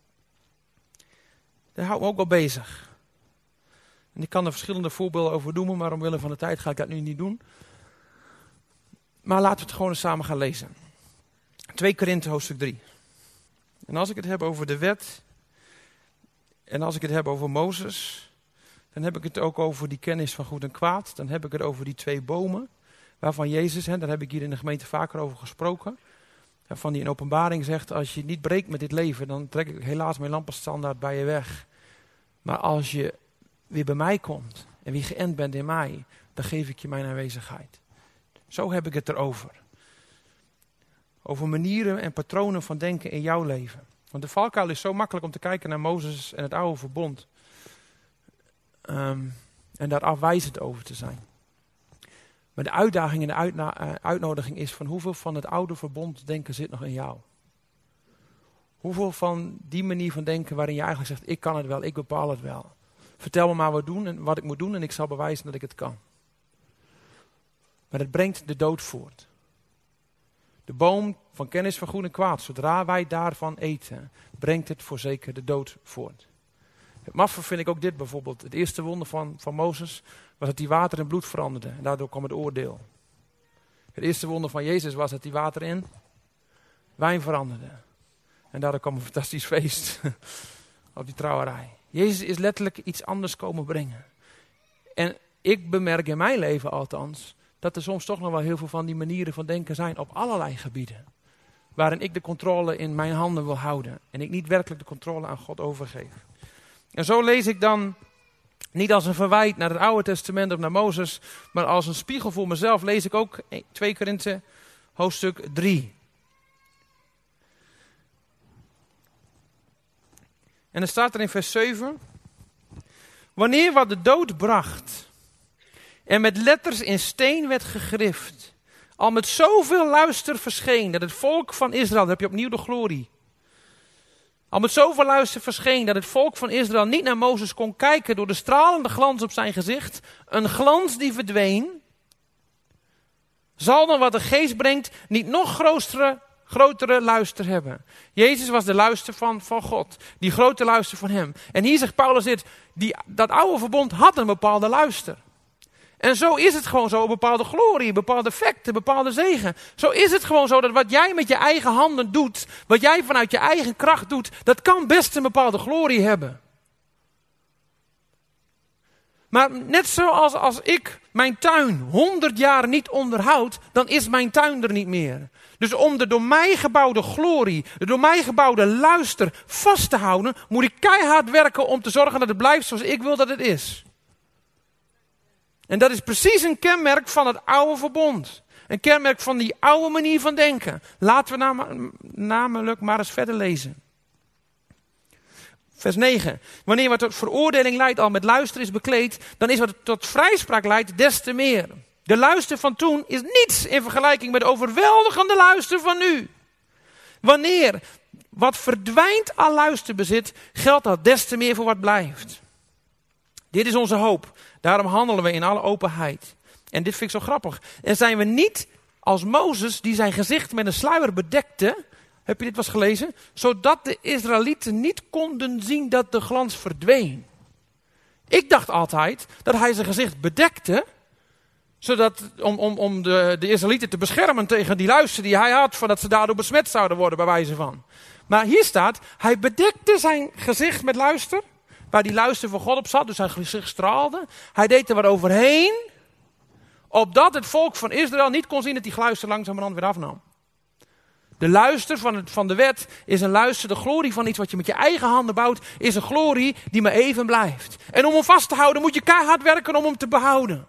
Daar houdt me ook wel bezig. En ik kan er verschillende voorbeelden over noemen, maar omwille van de tijd ga ik dat nu niet doen. Maar laten we het gewoon eens samen gaan lezen. twee Korinthe hoofdstuk drie. En als ik het heb over de wet, en als ik het heb over Mozes, dan heb ik het ook over die kennis van goed en kwaad. Dan heb ik het over die twee bomen, waarvan Jezus, hè, daar heb ik hier in de gemeente vaker over gesproken, van die in openbaring zegt, als je niet breekt met dit leven, dan trek ik helaas mijn lampenstandaard bij je weg. Maar als je weer bij mij komt, en wie geënt bent in mij, dan geef ik je mijn aanwezigheid. Zo heb ik het erover. Over manieren en patronen van denken in jouw leven. Want de valkuil is zo makkelijk om te kijken naar Mozes en het oude verbond. Um, en daar afwijzend over te zijn. Maar de uitdaging en de uitna- uh, uitnodiging is van hoeveel van het oude verbond denken zit nog in jou? Hoeveel van die manier van denken waarin je eigenlijk zegt, ik kan het wel, ik bepaal het wel. Vertel me maar wat, doen en wat ik moet doen en ik zal bewijzen dat ik het kan. Maar het brengt de dood voort. De boom van kennis van goed en kwaad, zodra wij daarvan eten, brengt het voorzeker de dood voort. Het maffe vind ik ook dit bijvoorbeeld. Het eerste wonder van, van Mozes was dat hij water in bloed veranderde. En daardoor kwam het oordeel. Het eerste wonder van Jezus was dat hij water in wijn veranderde. En daardoor kwam een fantastisch feest op die trouwerij. Jezus is letterlijk iets anders komen brengen. En ik bemerk in mijn leven althans, dat er soms toch nog wel heel veel van die manieren van denken zijn op allerlei gebieden. Waarin ik de controle in mijn handen wil houden. En ik niet werkelijk de controle aan God overgeef. En zo lees ik dan niet als een verwijt naar het Oude Testament of naar Mozes, maar als een spiegel voor mezelf lees ik ook twee Korinthe hoofdstuk drie. En dan staat er in vers zeven. Wanneer wat de dood bracht en met letters in steen werd gegrift, al met zoveel luister verscheen dat het volk van Israël, dan heb je opnieuw de glorie. Al met zoveel luister verscheen dat het volk van Israël niet naar Mozes kon kijken door de stralende glans op zijn gezicht. Een glans die verdween. Zal dan wat de geest brengt niet nog grotere, grotere luister hebben. Jezus was de luister van, van God. Die grote luister van hem. En hier zegt Paulus dit. Die, dat oude verbond had een bepaalde luister. En zo is het gewoon zo, een bepaalde glorie, een bepaalde effect, een bepaalde zegen. Zo is het gewoon zo dat wat jij met je eigen handen doet, wat jij vanuit je eigen kracht doet, dat kan best een bepaalde glorie hebben. Maar net zoals als ik mijn tuin honderd jaar niet onderhoud, dan is mijn tuin er niet meer. Dus om de door mij gebouwde glorie, de door mij gebouwde luister vast te houden, moet ik keihard werken om te zorgen dat het blijft zoals ik wil dat het is. En dat is precies een kenmerk van het oude verbond. Een kenmerk van die oude manier van denken. Laten we nam- namelijk maar eens verder lezen. Vers negen. Wanneer wat tot veroordeling leidt al met luister is bekleed, dan is wat tot vrijspraak leidt des te meer. De luister van toen is niets in vergelijking met de overweldigende luister van nu. Wanneer wat verdwijnt aan luister bezit, geldt dat des te meer voor wat blijft. Dit is onze hoop. Daarom handelen we in alle openheid. En dit vind ik zo grappig. En zijn we niet als Mozes die zijn gezicht met een sluier bedekte. Heb je dit wel eens gelezen? Zodat de Israëlieten niet konden zien dat de glans verdween. Ik dacht altijd dat hij zijn gezicht bedekte. Zodat, om, om, om de, de Israëlieten te beschermen tegen die luister die hij had. Voordat ze daardoor besmet zouden worden bij wijze van. Maar hier staat, hij bedekte zijn gezicht met luister. Waar die luister van God op zat, dus zijn gezicht straalde. Hij deed er wat overheen. Opdat het volk van Israël niet kon zien dat die luister langzamerhand weer afnam. De luister van, het, van de wet is een luister. De glorie van iets wat je met je eigen handen bouwt, is een glorie die maar even blijft. En om hem vast te houden moet je keihard werken om hem te behouden.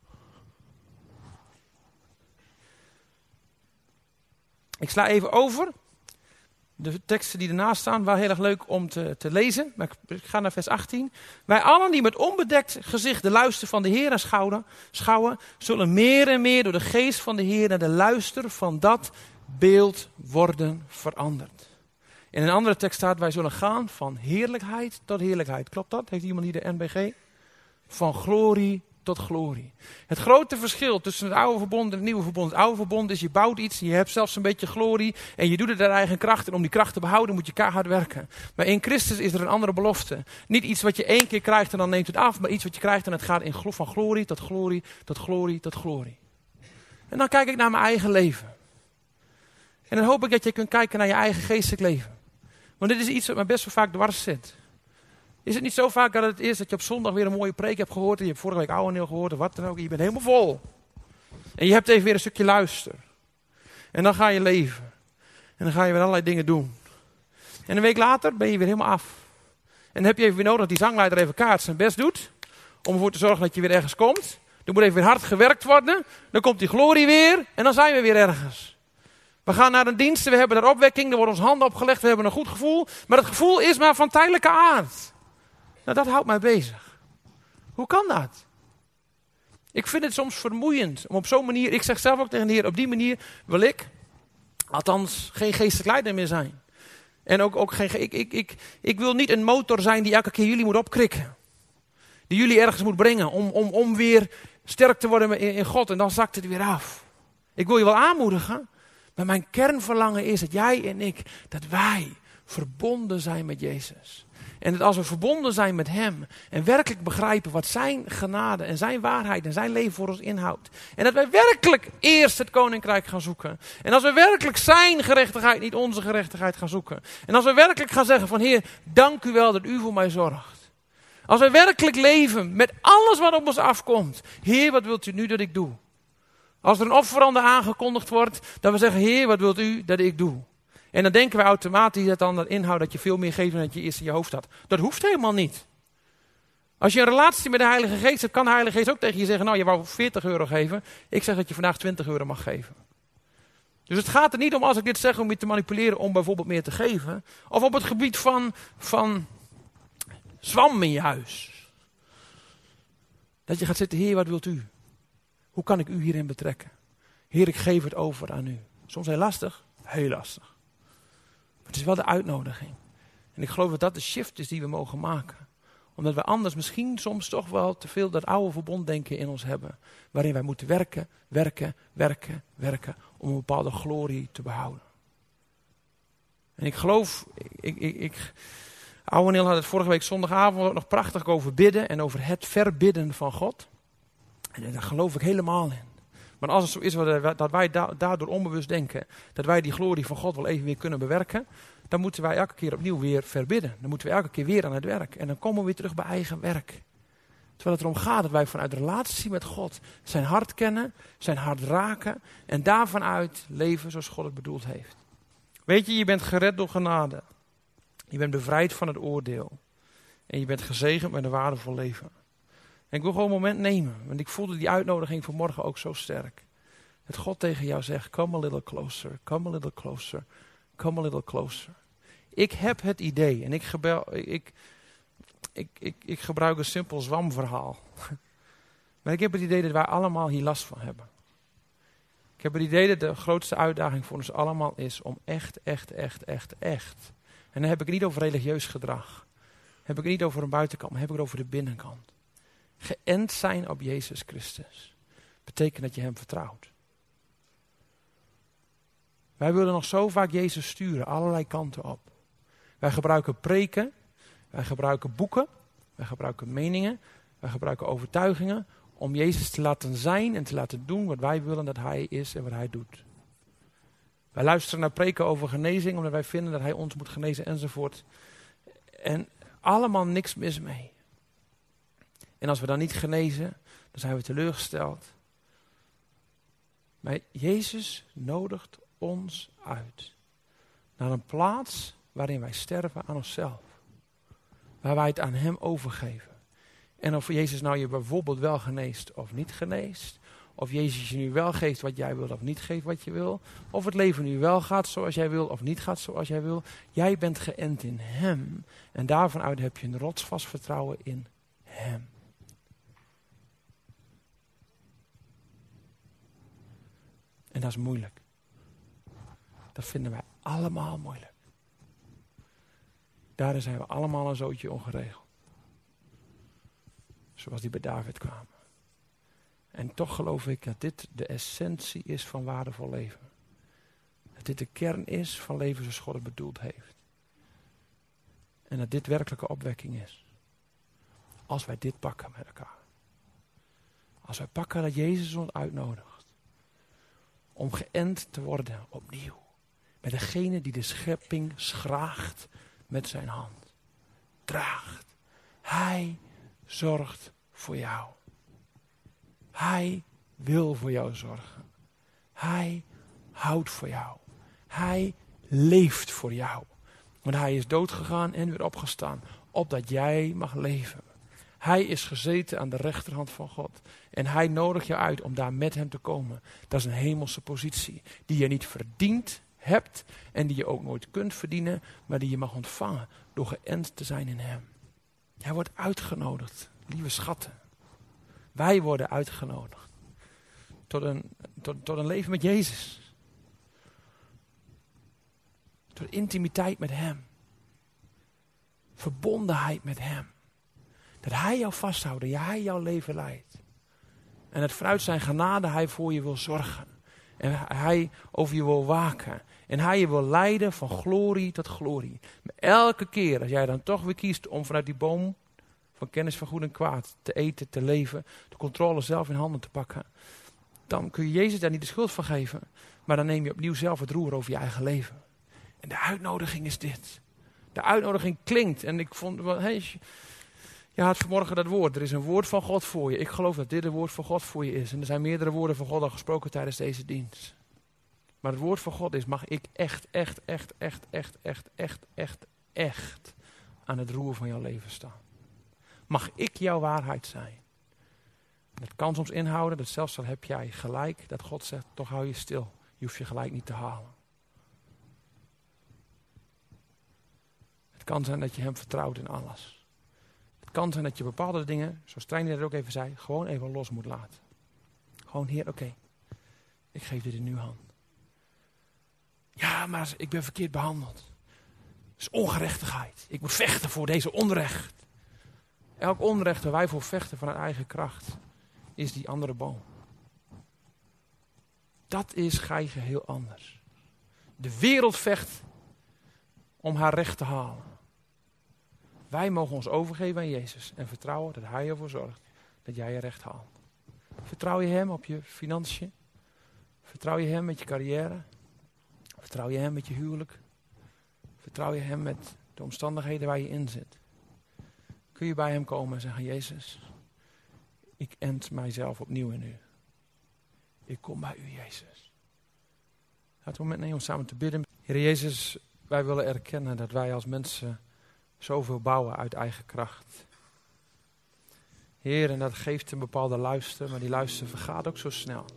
Ik sla even over. De teksten die ernaast staan waren heel erg leuk om te, te lezen. Maar ik ga naar vers achttien. Wij allen die met onbedekt gezicht de luister van de Heer schouwen, schouwen, zullen meer en meer door de geest van de Heer naar de luister van dat beeld worden veranderd. In een andere tekst staat, wij zullen gaan van heerlijkheid tot heerlijkheid. Klopt dat? Heeft iemand hier de N B G? Van glorie tot glorie. Het grote verschil tussen het oude verbond en het nieuwe verbond. Het oude verbond is, je bouwt iets, je hebt zelfs een beetje glorie en je doet het uit eigen kracht. En om die kracht te behouden moet je keihard werken. Maar in Christus is er een andere belofte. Niet iets wat je één keer krijgt en dan neemt het af, maar iets wat je krijgt en het gaat in glo- van glorie tot glorie tot glorie tot glorie. En dan kijk ik naar mijn eigen leven. En dan hoop ik dat je kunt kijken naar je eigen geestelijk leven. Want dit is iets wat mij best wel vaak dwars zit. Is het niet zo vaak dat het is dat je op zondag weer een mooie preek hebt gehoord. En je hebt vorige week Ouweneel gehoord of wat dan ook. En je bent helemaal vol. En je hebt even weer een stukje luister. En dan ga je leven. En dan ga je weer allerlei dingen doen. En een week later ben je weer helemaal af. En dan heb je even weer nodig dat die zangleider even kaart zijn best doet. Om ervoor te zorgen dat je weer ergens komt. Er moet even weer hard gewerkt worden. Dan komt die glorie weer. En dan zijn we weer ergens. We gaan naar een dienst. We hebben daar opwekking. Er worden ons handen opgelegd. We hebben een goed gevoel. Maar het gevoel is maar van tijdelijke aard. Nou, dat houdt mij bezig. Hoe kan dat? Ik vind het soms vermoeiend om op zo'n manier, ik zeg zelf ook tegen de Heer, op die manier wil ik, althans, geen geestelijk leider meer zijn. En ook, ook geen, ik, ik, ik, ik wil niet een motor zijn die elke keer jullie moet opkrikken. Die jullie ergens moet brengen om, om, om weer sterk te worden in, in God en dan zakt het weer af. Ik wil je wel aanmoedigen, maar mijn kernverlangen is dat jij en ik, dat wij verbonden zijn met Jezus. En dat als we verbonden zijn met hem en werkelijk begrijpen wat zijn genade en zijn waarheid en zijn leven voor ons inhoudt. En dat wij werkelijk eerst het koninkrijk gaan zoeken. En als we werkelijk zijn gerechtigheid, niet onze gerechtigheid gaan zoeken. En als we werkelijk gaan zeggen van Heer, dank u wel dat u voor mij zorgt. Als we werkelijk leven met alles wat op ons afkomt. Heer, wat wilt u nu dat ik doe? Als er een offerande aangekondigd wordt, dat we zeggen, Heer, wat wilt u dat ik doe? En dan denken wij automatisch dat dan dat inhoudt dat je veel meer geeft dan dat je eerst in je hoofd had. Dat hoeft helemaal niet. Als je een relatie met de Heilige Geest hebt, kan de Heilige Geest ook tegen je zeggen, nou je wou veertig euro geven. Ik zeg dat je vandaag twintig euro mag geven. Dus het gaat er niet om, als ik dit zeg, om je te manipuleren om bijvoorbeeld meer te geven. Of op het gebied van, van zwam in je huis. Dat je gaat zitten, Heer, wat wilt u? Hoe kan ik u hierin betrekken? Heer, ik geef het over aan u. Soms heel lastig, heel lastig. Maar het is wel de uitnodiging. En ik geloof dat dat de shift is die we mogen maken. Omdat we anders misschien soms toch wel te veel dat oude verbonddenken in ons hebben. Waarin wij moeten werken, werken, werken, werken. Om een bepaalde glorie te behouden. En ik geloof, ik, ik, ik, Oude Neil had het vorige week zondagavond ook nog prachtig over bidden. En over het verbidden van God. En daar geloof ik helemaal in. Maar als het zo is dat wij daardoor onbewust denken dat wij die glorie van God wel even weer kunnen bewerken, dan moeten wij elke keer opnieuw weer verbidden. Dan moeten we elke keer weer aan het werk. En dan komen we weer terug bij eigen werk. Terwijl het erom gaat dat wij vanuit de relatie met God zijn hart kennen, zijn hart raken en daarvan uit leven zoals God het bedoeld heeft. Weet je, je bent gered door genade. Je bent bevrijd van het oordeel. En je bent gezegend met een waardevol leven. En ik wil gewoon een moment nemen, want ik voelde die uitnodiging vanmorgen ook zo sterk. Dat God tegen jou zegt, come a little closer, come a little closer, come a little closer. Ik heb het idee, en ik, gebel, ik, ik, ik, ik gebruik een simpel zwamverhaal. Maar ik heb het idee dat wij allemaal hier last van hebben. Ik heb het idee dat de grootste uitdaging voor ons allemaal is om echt, echt, echt, echt, echt. En dan heb ik het niet over religieus gedrag. Dan heb ik het niet over een buitenkant, maar heb ik het over de binnenkant. Geënt zijn op Jezus Christus. Betekent dat je hem vertrouwt. Wij willen nog zo vaak Jezus sturen, allerlei kanten op. Wij gebruiken preken, wij gebruiken boeken, wij gebruiken meningen, wij gebruiken overtuigingen om Jezus te laten zijn en te laten doen wat wij willen dat hij is en wat hij doet. Wij luisteren naar preken over genezing omdat wij vinden dat hij ons moet genezen enzovoort. En allemaal niks mis mee. En als we dan niet genezen, dan zijn we teleurgesteld. Maar Jezus nodigt ons uit. Naar een plaats waarin wij sterven aan onszelf. Waar wij het aan hem overgeven. En of Jezus nou je bijvoorbeeld wel geneest of niet geneest. Of Jezus je nu wel geeft wat jij wil of niet geeft wat je wil. Of het leven nu wel gaat zoals jij wil of niet gaat zoals jij wil. Jij bent geënt in hem. En daarvan uit heb je een rotsvast vertrouwen in hem. En dat is moeilijk. Dat vinden wij allemaal moeilijk. Daarin zijn we allemaal een zootje ongeregeld. Zoals die bij David kwamen. En toch geloof ik dat dit de essentie is van waardevol leven. Dat dit de kern is van leven zoals God het bedoeld heeft. En dat dit werkelijke opwekking is. Als wij dit pakken met elkaar. Als wij pakken dat Jezus ons uitnodigt. Om geënt te worden opnieuw. Met degene die de schepping schraagt met zijn hand. Draagt. Hij zorgt voor jou. Hij wil voor jou zorgen. Hij houdt voor jou. Hij leeft voor jou. Want hij is doodgegaan en weer opgestaan. Opdat jij mag leven. Hij is gezeten aan de rechterhand van God. En hij nodigt je uit om daar met hem te komen. Dat is een hemelse positie. Die je niet verdiend hebt. En die je ook nooit kunt verdienen. Maar die je mag ontvangen. Door geënt te zijn in hem. Hij wordt uitgenodigd. Lieve schatten. Wij worden uitgenodigd. Tot een, tot, tot een leven met Jezus. Tot intimiteit met hem. Verbondenheid met hem. Dat hij jou vasthoudt. Dat hij jouw leven leidt. En dat vanuit zijn genade hij voor je wil zorgen. En hij over je wil waken. En hij je wil leiden van glorie tot glorie. Maar elke keer als jij dan toch weer kiest om vanuit die boom van kennis van goed en kwaad te eten, te leven, de controle zelf in handen te pakken, dan kun je Jezus daar niet de schuld van geven. Maar dan neem je opnieuw zelf het roer over je eigen leven. En de uitnodiging is dit. De uitnodiging klinkt. En ik vond, hey, je had vanmorgen dat woord. Er is een woord van God voor je. Ik geloof dat dit een woord van God voor je is. En er zijn meerdere woorden van God al gesproken tijdens deze dienst. Maar het woord van God is, mag ik echt, echt, echt, echt, echt, echt, echt, echt, echt aan het roer van jouw leven staan. Mag ik jouw waarheid zijn. Dat kan soms inhouden, dat zelfs al heb jij gelijk, dat God zegt, toch hou je stil. Je hoeft je gelijk niet te halen. Het kan zijn dat je hem vertrouwt in alles. Het kan zijn dat je bepaalde dingen, zoals Trein net ook even zei, gewoon even los moet laten. Gewoon, Heer, oké, okay, ik geef dit in uw hand. Ja, maar ik ben verkeerd behandeld. Het is ongerechtigheid. Ik moet vechten voor deze onrecht. Elk onrecht waar wij voor vechten vanuit eigen kracht, is die andere boom. Dat is gij geheel anders. De wereld vecht om haar recht te halen. Wij mogen ons overgeven aan Jezus en vertrouwen dat hij ervoor zorgt dat jij je recht haalt. Vertrouw je hem op je financiën? Vertrouw je hem met je carrière? Vertrouw je hem met je huwelijk? Vertrouw je hem met de omstandigheden waar je in zit? Kun je bij hem komen en zeggen, Jezus, ik ent mijzelf opnieuw in u. Ik kom bij u, Jezus. Laten we een moment nemen om samen te bidden. Heer Jezus, wij willen erkennen dat wij als mensen zoveel bouwen uit eigen kracht. Heer, en dat geeft een bepaalde luister, maar die luister vergaat ook zo snel.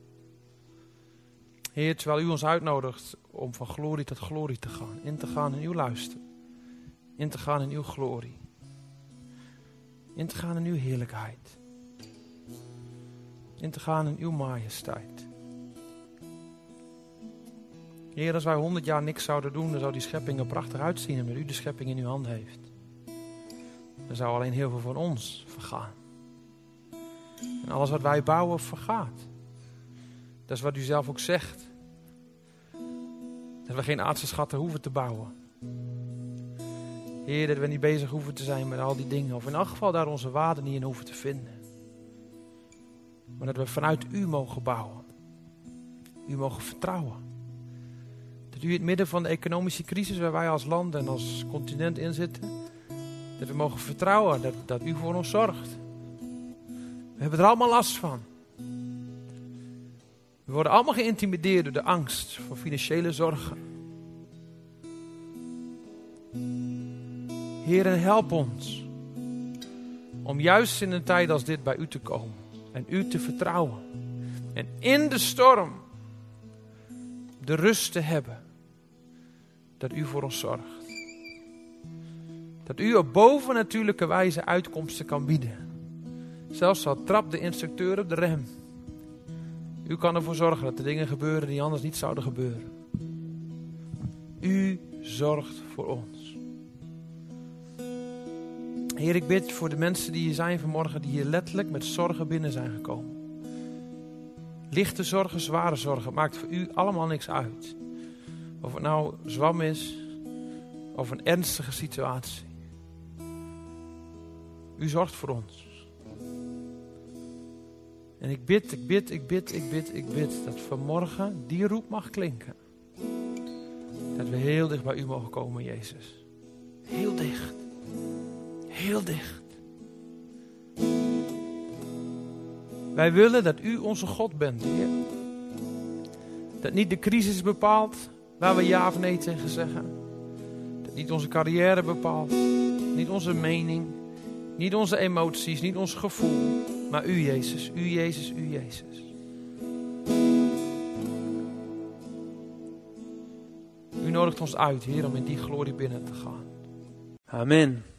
Heer, terwijl u ons uitnodigt om van glorie tot glorie te gaan. In te gaan in uw luister. In te gaan in uw glorie. In te gaan in uw heerlijkheid. In te gaan in uw majesteit. Heer, als wij honderd jaar niks zouden doen, dan zou die schepping er prachtig uitzien, omdat u de schepping in uw hand heeft. Dan zou alleen heel veel van ons vergaan. En alles wat wij bouwen, vergaat. Dat is wat u zelf ook zegt. Dat we geen aardse schatten hoeven te bouwen. Heer, dat we niet bezig hoeven te zijn met al die dingen. Of in elk geval daar onze waarde niet in hoeven te vinden. Maar dat we vanuit u mogen bouwen. U mogen vertrouwen. Dat u in het midden van de economische crisis waar wij als land en als continent in zitten. Dat we mogen vertrouwen dat, dat u voor ons zorgt. We hebben er allemaal last van. We worden allemaal geïntimideerd door de angst voor financiële zorgen. Heer, en help ons om juist in een tijd als dit bij u te komen en u te vertrouwen. En in de storm de rust te hebben dat u voor ons zorgt. Dat u op bovennatuurlijke wijze uitkomsten kan bieden. Zelfs al trapt de instructeur op de rem. U kan ervoor zorgen dat er dingen gebeuren die anders niet zouden gebeuren. U zorgt voor ons. Heer, ik bid voor de mensen die hier zijn vanmorgen, die hier letterlijk met zorgen binnen zijn gekomen. Lichte zorgen, zware zorgen, het maakt voor u allemaal niks uit. Of het nou zwam is, of een ernstige situatie. U zorgt voor ons. En ik bid, ik bid, ik bid, ik bid, ik bid dat vanmorgen die roep mag klinken. Dat we heel dicht bij u mogen komen, Jezus. Heel dicht. Heel dicht. Wij willen dat u onze God bent, Heer. Dat niet de crisis bepaalt waar we ja of nee tegen zeggen. Dat niet onze carrière bepaalt. Niet onze mening. Niet onze emoties. Niet ons gevoel. Maar u, Jezus. U, Jezus. U, Jezus. U nodigt ons uit, Heer, om in die glorie binnen te gaan. Amen.